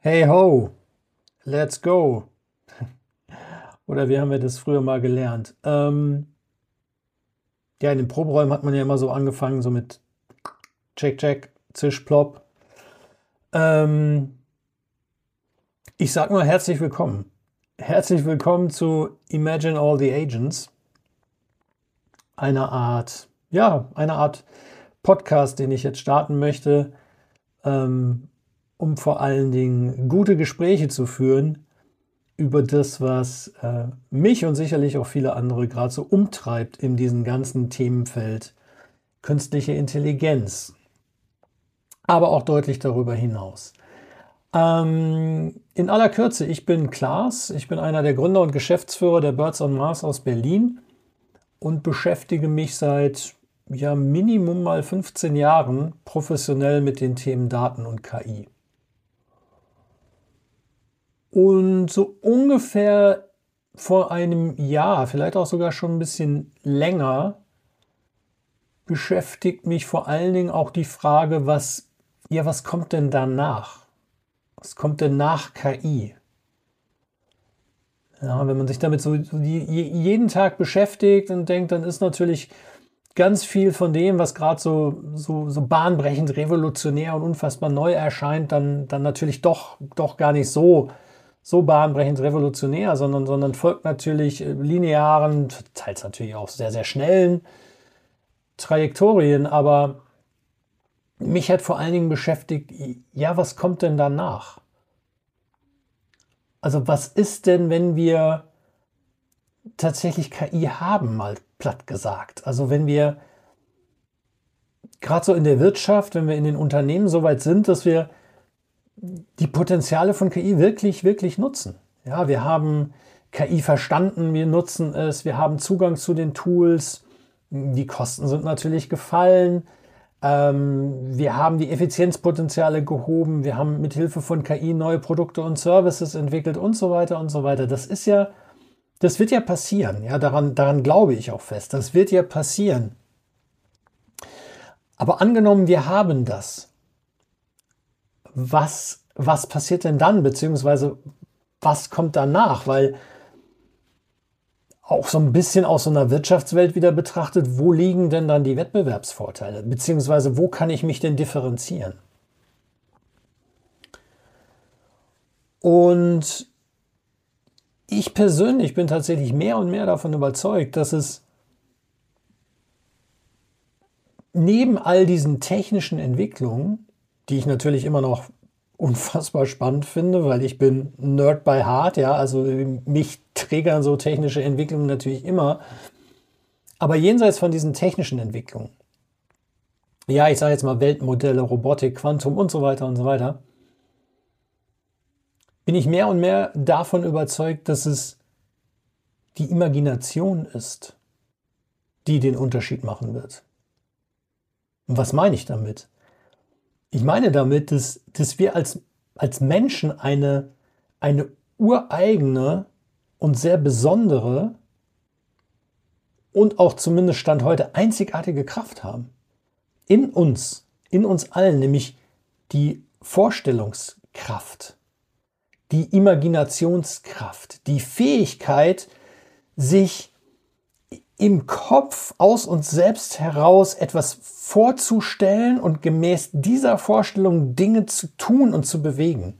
Hey ho, let's go. Oder wie haben wir das früher mal gelernt? Ja, in den Proberäumen hat man ja immer so angefangen, so mit Check, Check, Zisch, Plopp. Ähm, Ich sag mal herzlich willkommen. Herzlich willkommen zu Imagine All the Agents. Eine Art Podcast, den ich jetzt starten möchte, um vor allen Dingen gute Gespräche zu führen über das, was mich und sicherlich auch viele andere gerade so umtreibt in diesem ganzen Themenfeld künstliche Intelligenz, aber auch deutlich darüber hinaus. In aller Kürze, ich bin Klaas, ich bin einer der Gründer und Geschäftsführer der Birds on Mars aus Berlin und beschäftige mich seit Minimum mal 15 Jahren professionell mit den Themen Daten und KI. Und so ungefähr vor einem Jahr, vielleicht auch sogar schon ein bisschen länger, beschäftigt mich vor allen Dingen auch die Frage, was kommt denn danach? Was kommt denn nach KI? Ja, wenn man sich damit jeden Tag beschäftigt und denkt, dann ist natürlich ganz viel von dem, was gerade so bahnbrechend, revolutionär und unfassbar neu erscheint, dann natürlich doch gar nicht so bahnbrechend revolutionär, sondern folgt natürlich linearen, teils natürlich auch sehr, sehr schnellen Trajektorien. Aber mich hat vor allen Dingen beschäftigt, ja, was kommt denn danach? Also was ist denn, wenn wir tatsächlich KI haben, mal platt gesagt? Also wenn wir gerade so in der Wirtschaft, wenn wir in den Unternehmen so weit sind, dass wir die Potenziale von KI wirklich, wirklich nutzen. Ja, wir haben KI verstanden, wir nutzen es, wir haben Zugang zu den Tools, die Kosten sind natürlich gefallen, wir haben die Effizienzpotenziale gehoben, wir haben mit Hilfe von KI neue Produkte und Services entwickelt und so weiter und so weiter. Das wird ja passieren, ja, daran glaube ich auch fest. Das wird ja passieren. Aber angenommen, wir haben das. Was passiert denn dann, beziehungsweise was kommt danach? Weil auch so ein bisschen aus so einer Wirtschaftswelt wieder betrachtet, wo liegen denn dann die Wettbewerbsvorteile? Beziehungsweise wo kann ich mich denn differenzieren? Und ich persönlich bin tatsächlich mehr und mehr davon überzeugt, dass es neben all diesen technischen Entwicklungen, die ich natürlich immer noch unfassbar spannend finde, weil ich bin Nerd by Heart, ja, also mich triggern so technische Entwicklungen natürlich immer. Aber jenseits von diesen technischen Entwicklungen, ja, ich sage jetzt mal Weltmodelle, Robotik, Quantum und so weiter, bin ich mehr und mehr davon überzeugt, dass es die Imagination ist, die den Unterschied machen wird. Und was meine ich damit? Ich meine damit, dass wir als Menschen eine ureigene und sehr besondere und auch zumindest Stand heute einzigartige Kraft haben. In uns allen, nämlich die Vorstellungskraft, die Imaginationskraft, die Fähigkeit, sich im Kopf aus uns selbst heraus etwas vorzustellen und gemäß dieser Vorstellung Dinge zu tun und zu bewegen.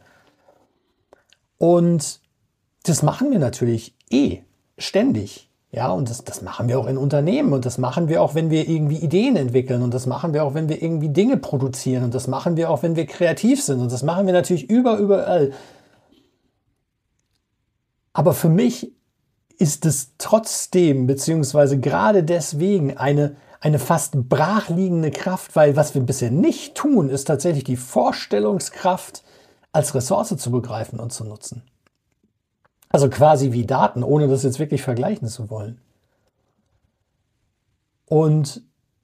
Und das machen wir natürlich ständig. Ja, und das machen wir auch in Unternehmen und das machen wir auch, wenn wir irgendwie Ideen entwickeln und das machen wir auch, wenn wir irgendwie Dinge produzieren und das machen wir auch, wenn wir kreativ sind und das machen wir natürlich überall. Aber für mich ist es trotzdem, beziehungsweise gerade deswegen eine fast brachliegende Kraft, weil was wir bisher nicht tun, ist tatsächlich die Vorstellungskraft als Ressource zu begreifen und zu nutzen. Also quasi wie Daten, ohne das jetzt wirklich vergleichen zu wollen. Und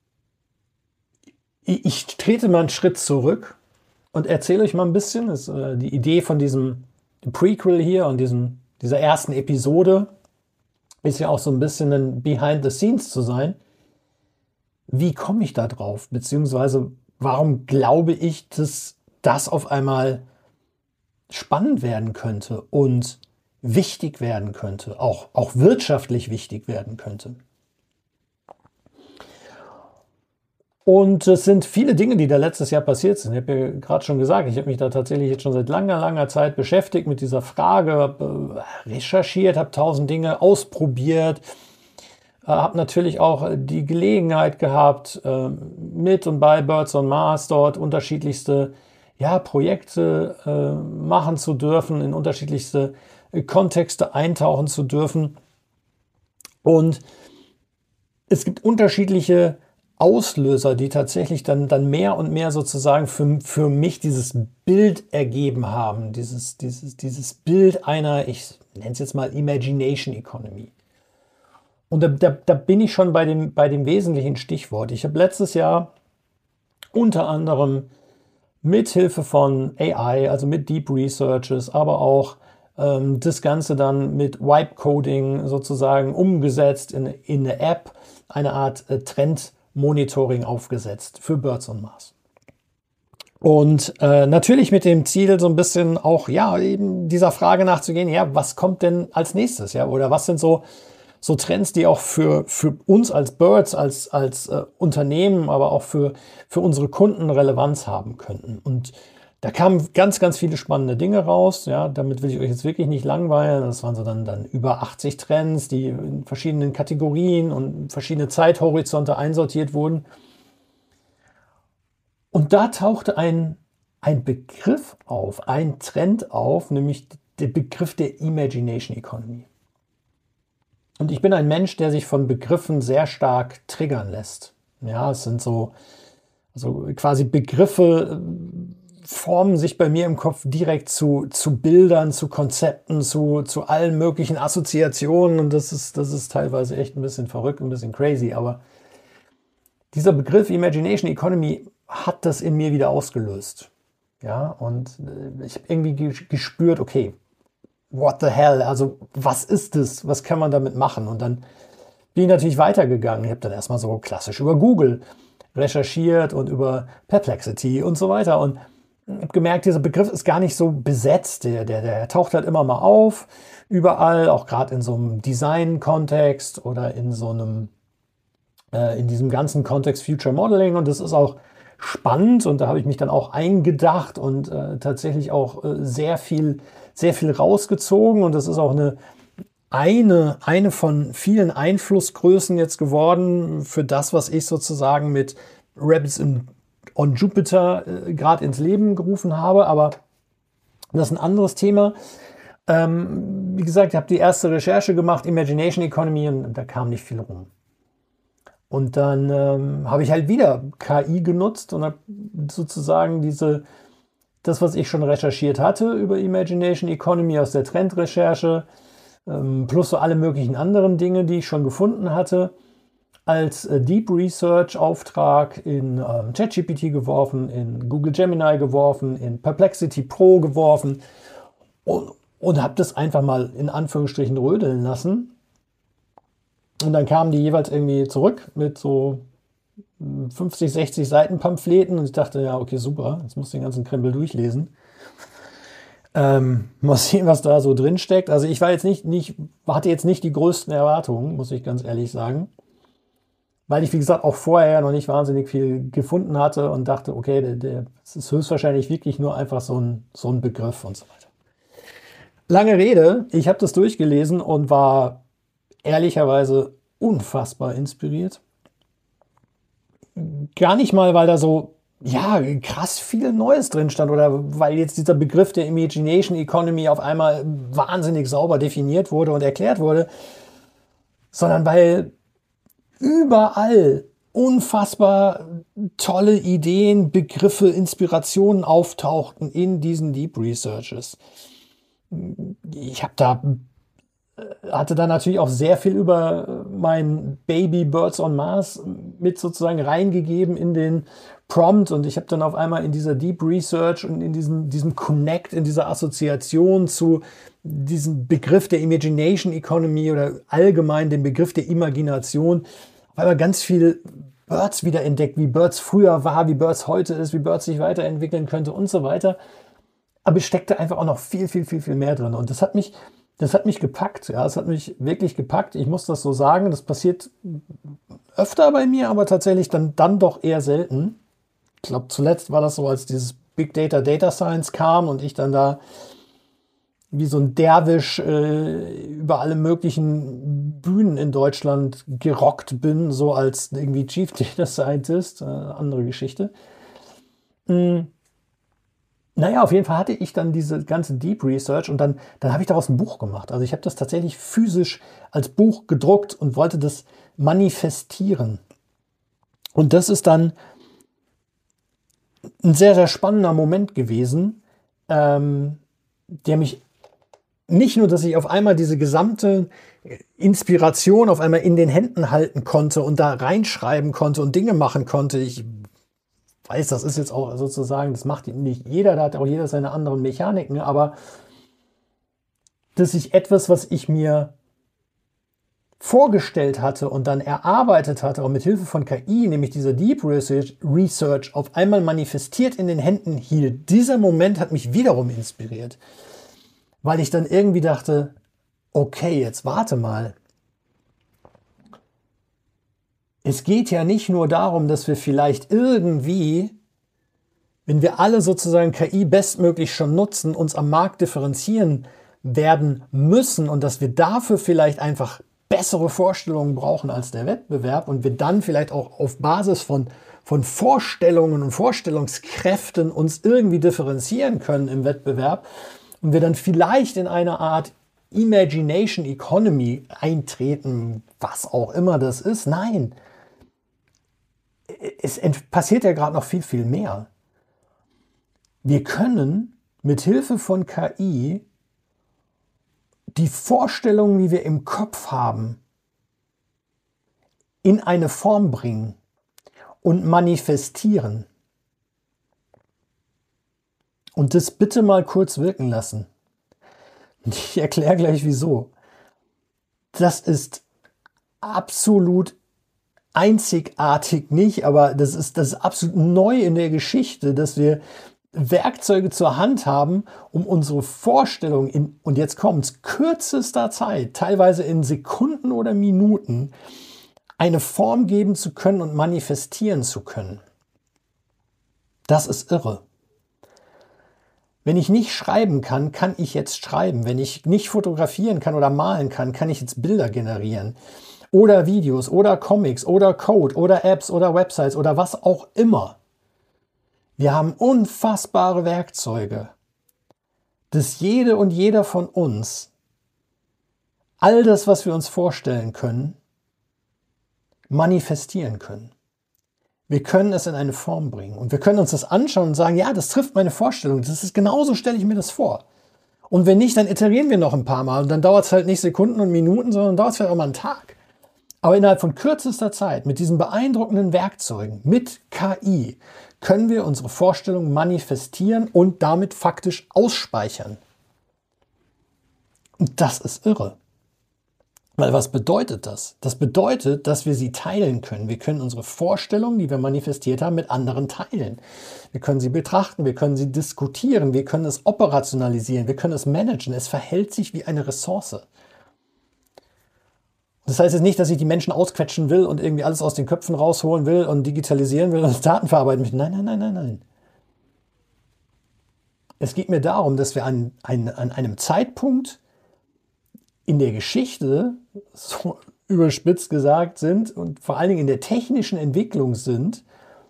ich trete mal einen Schritt zurück und erzähle euch mal ein bisschen, das ist die Idee von diesem Prequel hier und dieser ersten Episode, ist ja auch so ein bisschen ein Behind the Scenes zu sein. Wie komme ich da drauf? Beziehungsweise warum glaube ich, dass das auf einmal spannend werden könnte und wichtig werden könnte, auch wirtschaftlich wichtig werden könnte. Und es sind viele Dinge, die da letztes Jahr passiert sind. Ich habe ja gerade schon gesagt, ich habe mich da tatsächlich jetzt schon seit langer Zeit beschäftigt mit dieser Frage, habe recherchiert, habe 1000 Dinge ausprobiert, habe natürlich auch die Gelegenheit gehabt, mit und bei Birds on Mars dort unterschiedlichste Projekte machen zu dürfen, in unterschiedlichste Kontexte eintauchen zu dürfen. Und es gibt unterschiedliche Auslöser, die tatsächlich dann mehr und mehr sozusagen für mich dieses Bild ergeben haben, dieses Bild einer, ich nenne es jetzt mal Imagination Economy. Und da bin ich schon bei dem wesentlichen Stichwort. Ich habe letztes Jahr unter anderem mit Hilfe von AI, also mit Deep Researches, aber auch das Ganze dann mit Vibe Coding sozusagen umgesetzt in eine App, eine Art Trendmonitoring aufgesetzt für Birds on Mars. Und natürlich mit dem Ziel, so ein bisschen auch eben dieser Frage nachzugehen, was kommt denn als nächstes, oder was sind so Trends, die auch für uns als Birds, als Unternehmen, aber auch für unsere Kunden Relevanz haben könnten. Und da kamen ganz viele spannende Dinge raus. Ja, damit will ich euch jetzt wirklich nicht langweilen. Das waren so dann über 80 Trends, die in verschiedenen Kategorien und verschiedene Zeithorizonte einsortiert wurden. Und da tauchte ein Begriff auf, ein Trend auf, nämlich der Begriff der Imagination Economy. Und ich bin ein Mensch, der sich von Begriffen sehr stark triggern lässt. Ja, es sind so quasi Begriffe formen sich bei mir im Kopf direkt zu Bildern, zu Konzepten, zu allen möglichen Assoziationen. Und das ist teilweise echt ein bisschen verrückt, ein bisschen crazy. Aber dieser Begriff Imagination Economy hat das in mir wieder ausgelöst. Ja, und ich habe irgendwie gespürt, okay, what the hell, also was ist das, was kann man damit machen? Und dann bin ich natürlich weitergegangen. Ich habe dann erstmal so klassisch über Google recherchiert und über Perplexity und so weiter und habe gemerkt, dieser Begriff ist gar nicht so besetzt, der taucht halt immer mal auf, überall, auch gerade in so einem Design-Kontext oder in so einem, in diesem ganzen Kontext Future Modeling, und das ist auch spannend und da habe ich mich dann auch eingedacht und tatsächlich auch sehr viel rausgezogen, und das ist auch eine von vielen Einflussgrößen jetzt geworden für das, was ich sozusagen mit Rabbits on Jupiter gerade ins Leben gerufen habe, aber das ist ein anderes Thema. Wie gesagt, ich habe die erste Recherche gemacht, Imagination Economy, und da kam nicht viel rum. Und dann habe ich halt wieder KI genutzt und habe sozusagen das, was ich schon recherchiert hatte über Imagination Economy aus der Trendrecherche, plus so alle möglichen anderen Dinge, die ich schon gefunden hatte, als Deep Research Auftrag in ChatGPT geworfen, in Google Gemini geworfen, in Perplexity Pro geworfen und habe das einfach mal in Anführungsstrichen rödeln lassen. Und dann kamen die jeweils irgendwie zurück mit so 50, 60 Seiten Pamphleten und ich dachte, ja, okay, super, jetzt muss ich den ganzen Krempel durchlesen. Mal sehen, was da so drin steckt. Also ich war jetzt hatte jetzt nicht die größten Erwartungen, muss ich ganz ehrlich sagen. Weil ich, wie gesagt, auch vorher noch nicht wahnsinnig viel gefunden hatte und dachte, okay, das ist höchstwahrscheinlich wirklich nur einfach so ein Begriff und so weiter. Lange Rede, ich habe das durchgelesen und war ehrlicherweise unfassbar inspiriert. Gar nicht mal, weil da so krass viel Neues drin stand oder weil jetzt dieser Begriff der Imagination Economy auf einmal wahnsinnig sauber definiert wurde und erklärt wurde, sondern weil überall unfassbar tolle Ideen, Begriffe, Inspirationen auftauchten in diesen Deep Researches. Ich hatte da natürlich auch sehr viel über mein Baby Birds on Mars mit sozusagen reingegeben in den Prompt, und ich habe dann auf einmal in dieser Deep Research und in diesem Connect, in dieser Assoziation zu diesem Begriff der Imagination Economy oder allgemein dem Begriff der Imagination auf einmal ganz viel Birds wiederentdeckt, wie Birds früher war, wie Birds heute ist, wie Birds sich weiterentwickeln könnte und so weiter. Aber es steckte einfach auch noch viel, viel, viel, viel mehr drin. Und das hat mich gepackt. Ja, es hat mich wirklich gepackt. Ich muss das so sagen. Das passiert öfter bei mir, aber tatsächlich dann doch eher selten. Ich glaube, zuletzt war das so, als dieses Big Data, Data Science kam und ich dann da wie so ein Derwisch über alle möglichen Bühnen in Deutschland gerockt bin, so als irgendwie Chief Data Scientist. Andere Geschichte. Naja, auf jeden Fall hatte ich dann diese ganze Deep Research und dann habe ich daraus ein Buch gemacht. Also ich habe das tatsächlich physisch als Buch gedruckt und wollte das manifestieren. Und das ist dann ein sehr, sehr spannender Moment gewesen, der mich nicht nur, dass ich auf einmal diese gesamte Inspiration auf einmal in den Händen halten konnte und da reinschreiben konnte und Dinge machen konnte. Ich weiß, das ist jetzt auch sozusagen, das macht nicht jeder, da hat auch jeder seine anderen Mechaniken, aber dass ich etwas, was ich mir vorgestellt hatte und dann erarbeitet hatte, auch mit Hilfe von KI, nämlich dieser Deep Research, auf einmal manifestiert in den Händen hielt. Dieser Moment hat mich wiederum inspiriert, weil ich dann irgendwie dachte, okay, jetzt warte mal. Es geht ja nicht nur darum, dass wir vielleicht irgendwie, wenn wir alle sozusagen KI bestmöglich schon nutzen, uns am Markt differenzieren werden müssen und dass wir dafür vielleicht einfach bessere Vorstellungen brauchen als der Wettbewerb und wir dann vielleicht auch auf Basis von Vorstellungen und Vorstellungskräften uns irgendwie differenzieren können im Wettbewerb und wir dann vielleicht in eine Art Imagination Economy eintreten, was auch immer das ist. Nein, es passiert ja gerade noch viel, viel mehr. Wir können mit Hilfe von KI die Vorstellungen, die wir im Kopf haben, in eine Form bringen und manifestieren. Und das bitte mal kurz wirken lassen. Ich erkläre gleich wieso. Das ist absolut einzigartig nicht, aber das ist absolut neu in der Geschichte, dass wir Werkzeuge zur Hand haben, um unsere Vorstellung und jetzt kommt's, kürzester Zeit, teilweise in Sekunden oder Minuten, eine Form geben zu können und manifestieren zu können. Das ist irre. Wenn ich nicht schreiben kann, kann ich jetzt schreiben. Wenn ich nicht fotografieren kann oder malen kann, kann ich jetzt Bilder generieren. Oder Videos oder Comics oder Code oder Apps oder Websites oder was auch immer. Wir haben unfassbare Werkzeuge, dass jede und jeder von uns all das, was wir uns vorstellen können, manifestieren können. Wir können es in eine Form bringen und wir können uns das anschauen und sagen, ja, das trifft meine Vorstellung, das ist genauso, stelle ich mir das vor. Und wenn nicht, dann iterieren wir noch ein paar Mal und dann dauert es halt nicht Sekunden und Minuten, sondern dauert es vielleicht auch mal einen Tag. Aber innerhalb von kürzester Zeit, mit diesen beeindruckenden Werkzeugen, mit KI, können wir unsere Vorstellung manifestieren und damit faktisch ausspeichern. Und das ist irre. Weil was bedeutet das? Das bedeutet, dass wir sie teilen können. Wir können unsere Vorstellungen, die wir manifestiert haben, mit anderen teilen. Wir können sie betrachten, wir können sie diskutieren, wir können es operationalisieren, wir können es managen. Es verhält sich wie eine Ressource. Das heißt jetzt nicht, dass ich die Menschen ausquetschen will und irgendwie alles aus den Köpfen rausholen will und digitalisieren will und Daten verarbeiten möchte. Nein, nein, nein, nein, nein. Es geht mir darum, dass wir an einem Zeitpunkt in der Geschichte, so überspitzt gesagt, sind und vor allen Dingen in der technischen Entwicklung sind,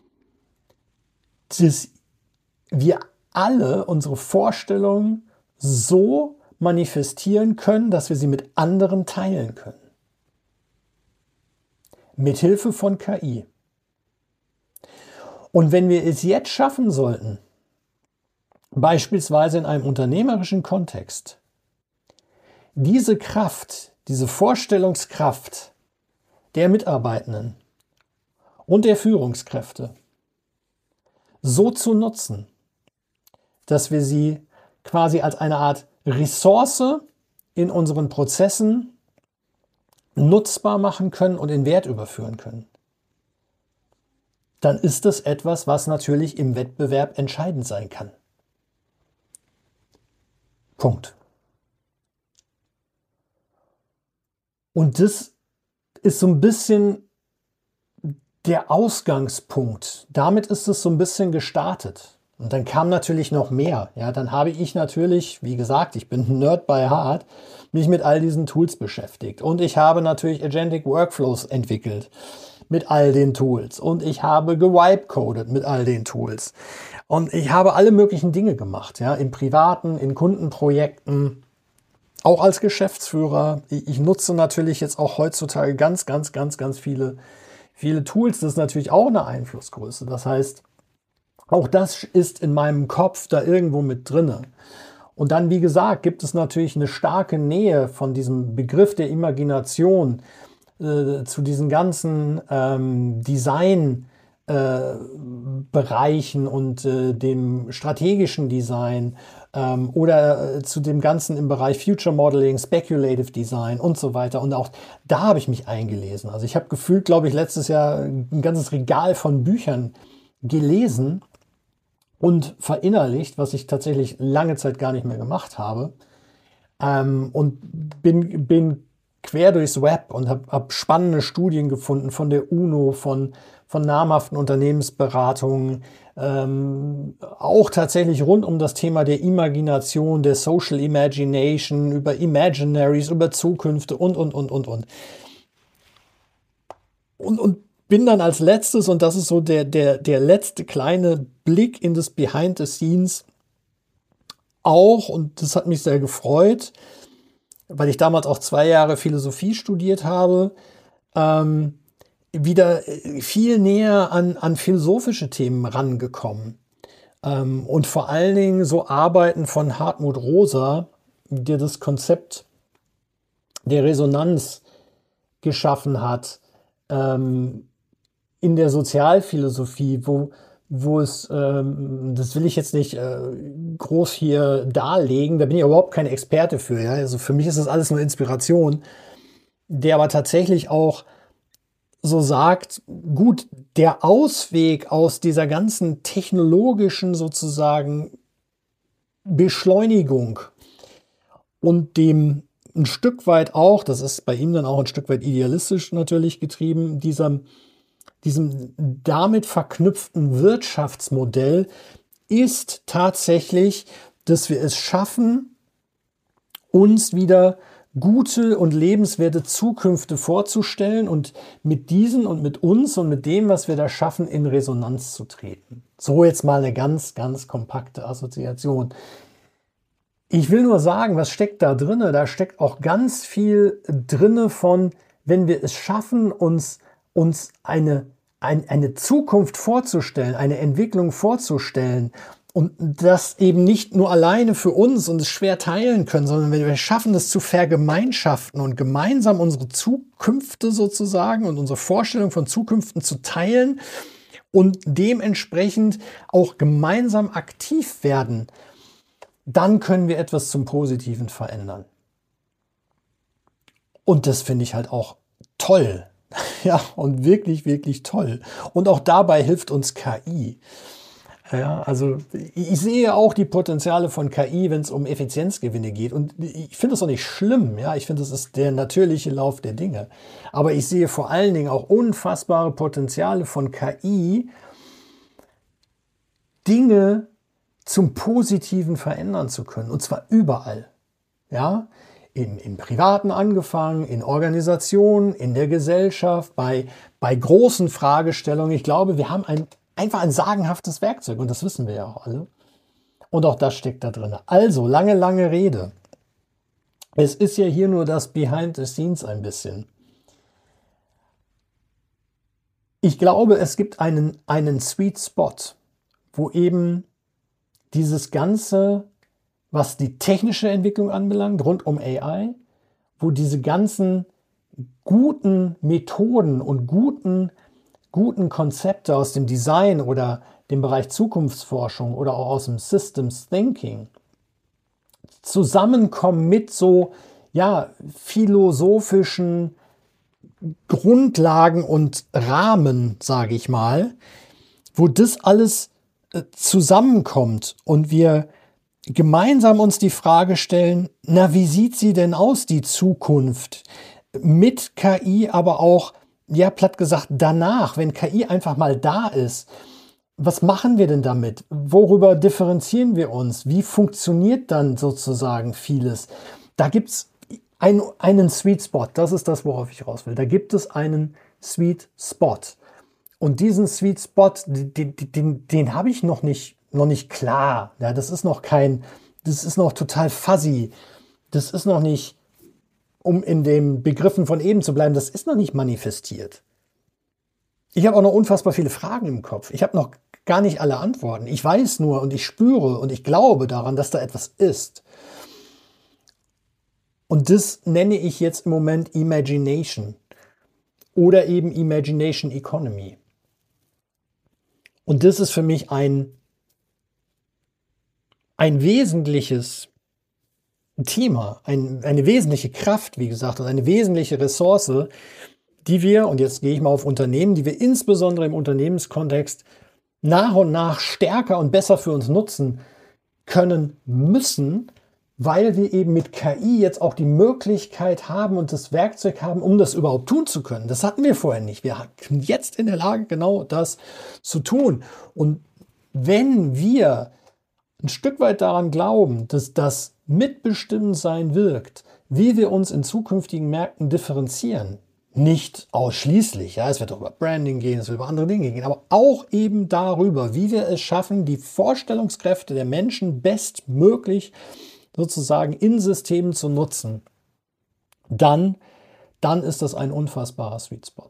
dass wir alle unsere Vorstellungen so manifestieren können, dass wir sie mit anderen teilen können. Mithilfe von KI. Und wenn wir es jetzt schaffen sollten, beispielsweise in einem unternehmerischen Kontext, diese Kraft, diese Vorstellungskraft der Mitarbeitenden und der Führungskräfte so zu nutzen, dass wir sie quasi als eine Art Ressource in unseren Prozessen nutzbar machen können und in Wert überführen können, dann ist das etwas, was natürlich im Wettbewerb entscheidend sein kann. Punkt. Und das ist so ein bisschen der Ausgangspunkt. Damit ist es so ein bisschen gestartet. Und dann kam natürlich noch mehr. Ja, dann habe ich natürlich, wie gesagt, ich bin ein Nerd by Heart, mich mit all diesen Tools beschäftigt. Und ich habe natürlich Agentic Workflows entwickelt mit all den Tools. Und ich habe gewipecoded mit all den Tools. Und ich habe alle möglichen Dinge gemacht, ja, im Privaten, in Kundenprojekten, auch als Geschäftsführer. Ich nutze natürlich jetzt auch heutzutage ganz viele Tools. Das ist natürlich auch eine Einflussgröße. Das heißt, auch das ist in meinem Kopf da irgendwo mit drinne. Und dann, wie gesagt, gibt es natürlich eine starke Nähe von diesem Begriff der Imagination zu diesen ganzen Design-Bereichen und dem strategischen Design oder zu dem Ganzen im Bereich Future Modeling, Speculative Design und so weiter. Und auch da habe ich mich eingelesen. Also ich habe gefühlt, glaube ich, letztes Jahr ein ganzes Regal von Büchern gelesen und verinnerlicht, was ich tatsächlich lange Zeit gar nicht mehr gemacht habe. Und bin quer durchs Web und hab spannende Studien gefunden von der UNO, von namhaften Unternehmensberatungen, auch tatsächlich rund um das Thema der Imagination, der Social Imagination, über Imaginaries, über Zukünfte und. Und bin dann als letztes, und das ist so der letzte kleine Blick in das Behind the Scenes auch, und das hat mich sehr gefreut, weil ich damals auch 2 Jahre Philosophie studiert habe, wieder viel näher an philosophische Themen rangekommen. Und vor allen Dingen so Arbeiten von Hartmut Rosa, der das Konzept der Resonanz geschaffen hat, in der Sozialphilosophie, wo es, das will ich jetzt nicht groß hier darlegen, da bin ich überhaupt kein Experte für. Ja? Also für mich ist das alles nur Inspiration, der aber tatsächlich auch so sagt, gut, der Ausweg aus dieser ganzen technologischen sozusagen Beschleunigung und dem ein Stück weit auch, das ist bei ihm dann auch ein Stück weit idealistisch natürlich getrieben, diesem damit verknüpften Wirtschaftsmodell ist tatsächlich, dass wir es schaffen, uns wieder gute und lebenswerte Zukünfte vorzustellen und mit diesen und mit uns und mit dem, was wir da schaffen, in Resonanz zu treten. So jetzt mal eine ganz kompakte Assoziation. Ich will nur sagen, was steckt da drinne? Da steckt auch ganz viel drinne von, wenn wir es schaffen, uns eine Zukunft vorzustellen, eine Entwicklung vorzustellen und das eben nicht nur alleine für uns und es schwer teilen können, sondern wenn wir schaffen, das zu vergemeinschaften und gemeinsam unsere Zukünfte sozusagen und unsere Vorstellung von Zukünften zu teilen und dementsprechend auch gemeinsam aktiv werden, dann können wir etwas zum Positiven verändern. Und das finde ich halt auch toll. Ja, und wirklich toll. Und auch dabei hilft uns KI. Ja, also ich sehe auch die Potenziale von KI, wenn es um Effizienzgewinne geht. Und ich finde das auch nicht schlimm. Ja, ich finde, das ist der natürliche Lauf der Dinge. Aber ich sehe vor allen Dingen auch unfassbare Potenziale von KI, Dinge zum Positiven verändern zu können. Und zwar überall. Ja, im Privaten angefangen, in Organisationen, in der Gesellschaft, bei großen Fragestellungen. Ich glaube, wir haben einfach ein sagenhaftes Werkzeug und das wissen wir ja auch alle. Und auch das steckt da drin. Also, lange Rede. Es ist ja hier nur das Behind the Scenes ein bisschen. Ich glaube, es gibt einen Sweet Spot, wo eben dieses Ganze, was die technische Entwicklung anbelangt, rund um AI, wo diese ganzen guten Methoden und guten Konzepte aus dem Design oder dem Bereich Zukunftsforschung oder auch aus dem Systems Thinking zusammenkommen mit so, ja, philosophischen Grundlagen und Rahmen, sage ich mal, wo das alles zusammenkommt und wir gemeinsam uns die Frage stellen, na, wie sieht sie denn aus, die Zukunft? Mit KI, aber auch, ja, platt gesagt, danach, wenn KI einfach mal da ist. Was machen wir denn damit? Worüber differenzieren wir uns? Wie funktioniert dann sozusagen vieles? Da gibt es einen Sweet Spot, das ist das, worauf ich raus will. Da gibt es einen Sweet Spot. Und diesen Sweet Spot, den habe ich noch nicht klar. Ja, das ist noch total fuzzy. Das ist noch nicht, um in den Begriffen von eben zu bleiben, das ist noch nicht manifestiert. Ich habe auch noch unfassbar viele Fragen im Kopf. Ich habe noch gar nicht alle Antworten. Ich weiß nur und ich spüre und ich glaube daran, dass da etwas ist. Und das nenne ich jetzt im Moment Imagination oder eben Imagination Economy. Und das ist für mich ein wesentliches Thema, eine wesentliche Kraft, wie gesagt, und eine wesentliche Ressource, die wir, und jetzt gehe ich mal auf Unternehmen, die wir insbesondere im Unternehmenskontext nach und nach stärker und besser für uns nutzen können müssen, weil wir eben mit KI jetzt auch die Möglichkeit haben und das Werkzeug haben, um das überhaupt tun zu können. Das hatten wir vorher nicht. Wir sind jetzt in der Lage, genau das zu tun. Und wenn wir ein Stück weit daran glauben, dass das Mitbestimmtsein wirkt, wie wir uns in zukünftigen Märkten differenzieren, nicht ausschließlich, ja, es wird auch über Branding gehen, es wird über andere Dinge gehen, aber auch eben darüber, wie wir es schaffen, die Vorstellungskräfte der Menschen bestmöglich sozusagen in Systemen zu nutzen, dann ist das ein unfassbarer Sweet Spot.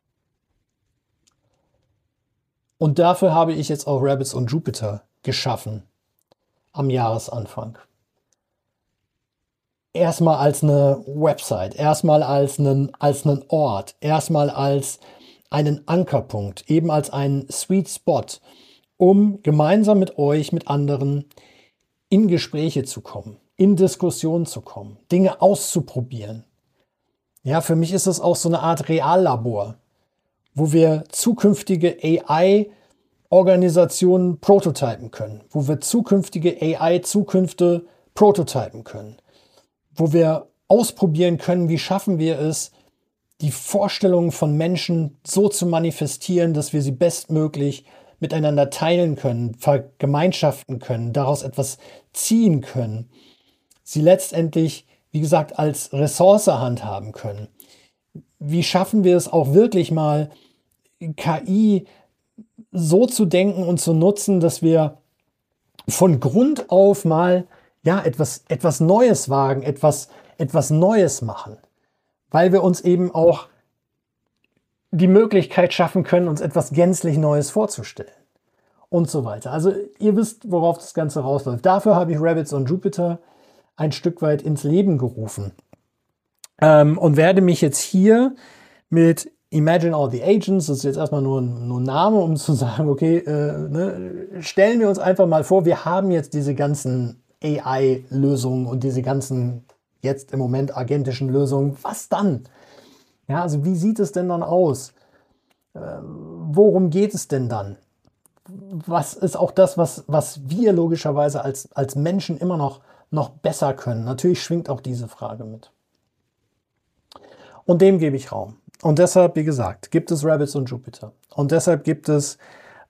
Und dafür habe ich jetzt auch Rabbits on Jupiter geschaffen am Jahresanfang. Erstmal als eine Website, erstmal als einen Ort, erstmal als einen Ankerpunkt, eben als einen Sweet Spot, um gemeinsam mit euch, mit anderen in Gespräche zu kommen, in Diskussionen zu kommen, Dinge auszuprobieren. Ja, für mich ist es auch so eine Art Reallabor, wo wir zukünftige AI-Organisationen prototypen können, wo wir zukünftige AI-Zukünfte prototypen können, wo wir ausprobieren können, wie schaffen wir es, die Vorstellungen von Menschen so zu manifestieren, dass wir sie bestmöglich miteinander teilen können, vergemeinschaften können, daraus etwas ziehen können, sie letztendlich, wie gesagt, als Ressource handhaben können. Wie schaffen wir es auch wirklich mal, KI so zu denken und zu nutzen, dass wir von Grund auf mal etwas Neues wagen, etwas Neues machen, weil wir uns eben auch die Möglichkeit schaffen können, uns etwas gänzlich Neues vorzustellen und so weiter. Also ihr wisst, worauf das Ganze rausläuft. Dafür habe ich Rabbits on Jupiter ein Stück weit ins Leben gerufen und werde mich jetzt hier mit Imagine All the Agents, das ist jetzt erstmal nur ein Name, um zu sagen, okay, stellen wir uns einfach mal vor, wir haben jetzt diese ganzen AI-Lösungen und diese ganzen jetzt im Moment agentischen Lösungen. Was dann? Ja, also wie sieht es denn dann aus? Worum geht es denn dann? Was ist auch das, was wir logischerweise als Menschen immer noch besser können? Natürlich schwingt auch diese Frage mit. Und dem gebe ich Raum. Und deshalb, wie gesagt, gibt es Rabbits on Jupiter. Und deshalb gibt es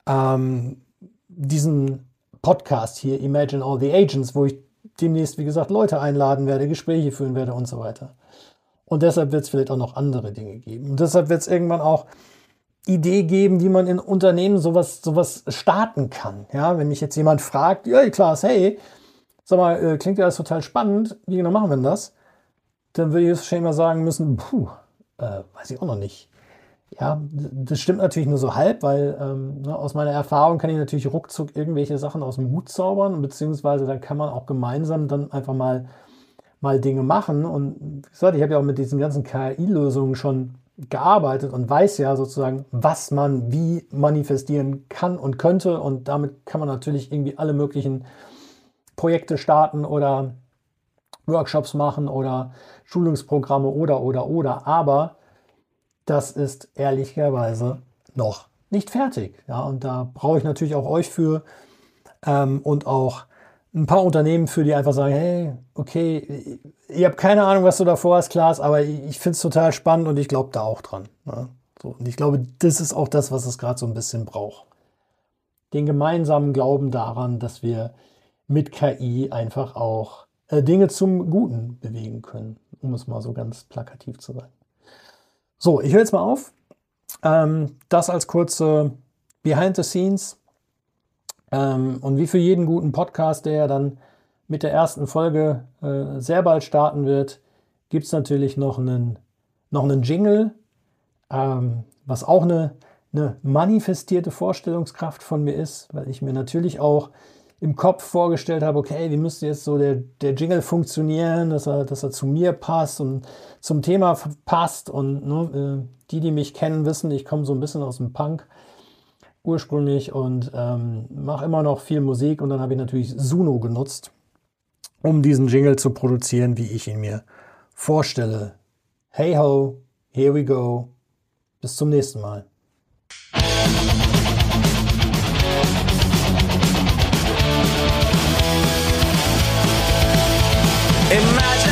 diesen Podcast hier, Imagine All the Agents, wo ich demnächst, wie gesagt, Leute einladen werde, Gespräche führen werde und so weiter. Und deshalb wird es vielleicht auch noch andere Dinge geben. Und deshalb wird es irgendwann auch Idee geben, wie man in Unternehmen sowas starten kann. Ja, wenn mich jetzt jemand fragt, ja Klaas, hey, sag mal, klingt ja das total spannend, wie genau machen wir denn das? Dann würde ich jetzt schon mal sagen müssen, weiß ich auch noch nicht. Ja, das stimmt natürlich nur so halb, weil aus meiner Erfahrung kann ich natürlich ruckzuck irgendwelche Sachen aus dem Hut zaubern, beziehungsweise dann kann man auch gemeinsam dann einfach mal Dinge machen. Und wie gesagt, ich habe ja auch mit diesen ganzen KI-Lösungen schon gearbeitet und weiß ja sozusagen, was man wie manifestieren kann und könnte. Und damit kann man natürlich irgendwie alle möglichen Projekte starten oder Workshops machen oder Schulungsprogramme oder. Aber das ist ehrlicherweise noch nicht fertig. Ja, und da brauche ich natürlich auch euch für und auch ein paar Unternehmen, für die einfach sagen, hey, okay, ich habe keine Ahnung, was du da vorhast, Klaas, aber ich finde es total spannend und ich glaube da auch dran. Ne? So, und ich glaube, das ist auch das, was es gerade so ein bisschen braucht. Den gemeinsamen Glauben daran, dass wir mit KI einfach auch Dinge zum Guten bewegen können, um es mal so ganz plakativ zu sagen. So, ich höre jetzt mal auf. Das als kurze Behind the Scenes. Und wie für jeden guten Podcast, der ja dann mit der ersten Folge sehr bald starten wird, gibt es natürlich noch einen Jingle, was auch eine manifestierte Vorstellungskraft von mir ist, weil ich mir natürlich auch im Kopf vorgestellt habe, okay, wie müsste jetzt so der Jingle funktionieren, dass er zu mir passt und zum Thema passt. Und ne, die mich kennen, wissen, ich komme so ein bisschen aus dem Punk ursprünglich und mache immer noch viel Musik. Und dann habe ich natürlich Suno genutzt, um diesen Jingle zu produzieren, wie ich ihn mir vorstelle. Hey ho, here we go. Bis zum nächsten Mal. Imagine